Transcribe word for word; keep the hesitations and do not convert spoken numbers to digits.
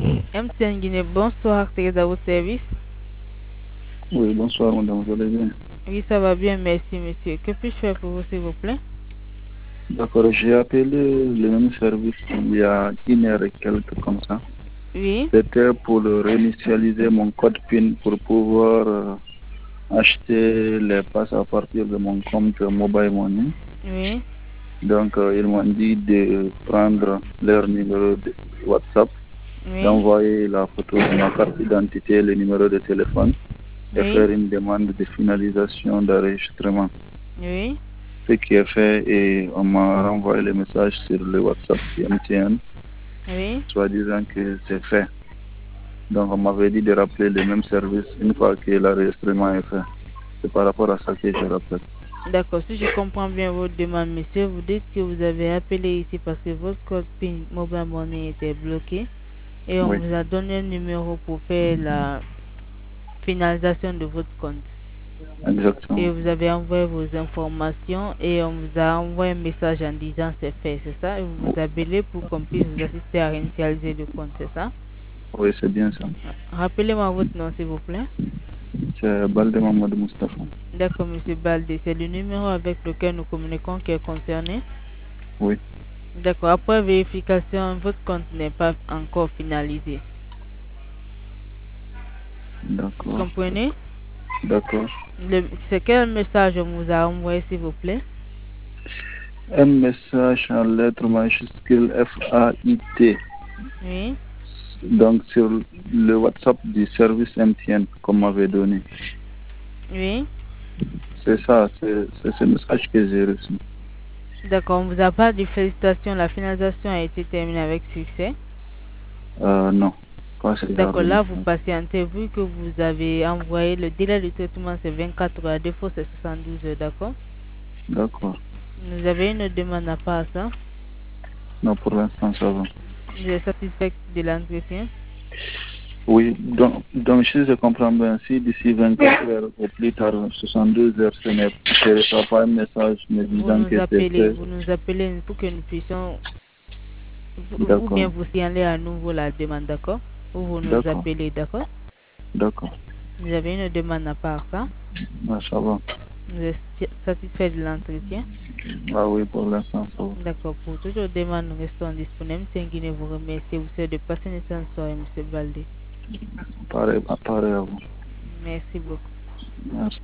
M T N Guinée, bonsoir, c'est à votre service. Oui, bonsoir, madame, vous allez bien? Oui, ça va bien, merci, monsieur. Que puis-je faire pour vous, s'il vous plaît? D'accord, j'ai appelé le même service il y a une heure et quelques comme ça. Oui. C'était pour réinitialiser mon code PIN pour pouvoir euh, acheter les passes à partir de mon compte Mobile Money. Oui. Donc, euh, ils m'ont dit de prendre leur numéro de WhatsApp, Oui. d'envoyer la photo de ma carte d'identité, le numéro de téléphone et Oui. faire une demande de finalisation d'enregistrement. Oui. Ce qui est fait et on m'a renvoyé le message sur le WhatsApp de M T N, Oui. soit disant que c'est fait. Donc on m'avait dit de rappeler le même service une fois que l'enregistrement est fait. C'est par rapport à ça que je rappelle. D'accord, si je comprends bien votre demande, monsieur, vous dites que vous avez appelé ici parce que votre code PIN Mobile Money était bloqué et on Oui, vous a donné un numéro pour faire la finalisation de votre compte. Et exactement. vous avez envoyé vos informations et on vous a envoyé un message en disant c'est fait, c'est ça? Et vous vous appelez pour qu'on puisse vous assister à réinitialiser le compte, c'est ça? Oui, c'est bien ça. Rappelez-moi votre nom, s'il vous plaît. C'est Balde Mamadou Mustafa. D'accord, monsieur Baldé, c'est le numéro avec lequel nous communiquons qui est concerné. Oui, D'accord, après vérification, votre compte n'est pas encore finalisé. Vous d'accord. comprenez? D'accord. Le- C'est quel message on vous a envoyé, s'il vous plaît? Un message en lettres majuscules F A I T. Oui. Donc sur le WhatsApp du service M T N qu'on m'avait donné. Oui. C'est ça, c'est ce message que j'ai reçu. D'accord, on vous a pas dit félicitations, la finalisation a été terminée avec succès. Euh, non, pas ce genre D'accord, de là vous message. patientez, vu que vous avez envoyé le délai de traitement c'est vingt-quatre heures, à défaut c'est soixante-douze heures, d'accord? D'accord. Vous avez une demande à part ça? Non, pour l'instant, ça va. Vous êtes satisfait de l'entretien? Oui, donc, donc si je comprends bien, si d'ici vingt-quatre heures ou plus tard soixante-douze heures, ce n'est je ne reçois pas un message me Vous disant nous que c'est appelez, fait. vous nous appelez pour que nous puissions, ou D'accord, bien vous signalez à nouveau la demande, d'accord? Ou vous nous d'accord, appelez, d'accord? d'accord. Vous avez une demande à part ça? Ah, ça va. Vous êtes satisfait de l'entretien? Ah oui, pour l'instant, ça va. D'accord, pour toutes les demandes, nous restons disponibles. Tenguine vous remercie. Vous êtes de passer une excellente soirée, M. Baldé. Pareil, pareil à vous. Merci beaucoup. Merci.